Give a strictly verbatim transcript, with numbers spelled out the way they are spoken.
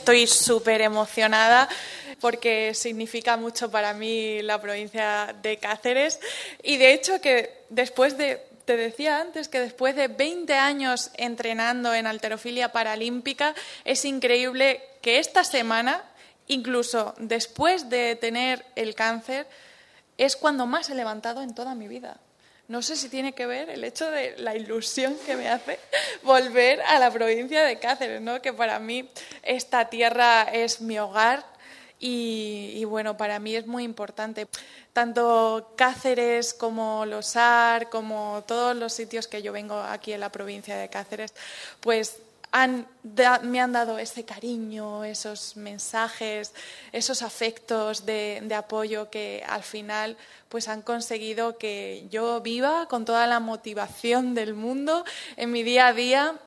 estoy súper emocionada porque significa mucho para mí la provincia de Cáceres y de hecho que después de, te decía antes que después de veinte años entrenando en halterofilia paralímpica, es increíble que esta semana, incluso después de tener el cáncer, es cuando más he levantado en toda mi vida. No sé si tiene que ver el hecho de la ilusión que me hace volver a la provincia de Cáceres, ¿no? Que para mí esta tierra es mi hogar y, y bueno, para mí es muy importante. Tanto Cáceres como Losar, como todos los sitios que yo vengo aquí en la provincia de Cáceres, pues Han, da, me han dado ese cariño, esos mensajes, esos afectos de, de apoyo que al final pues han conseguido que yo viva con toda la motivación del mundo en mi día a día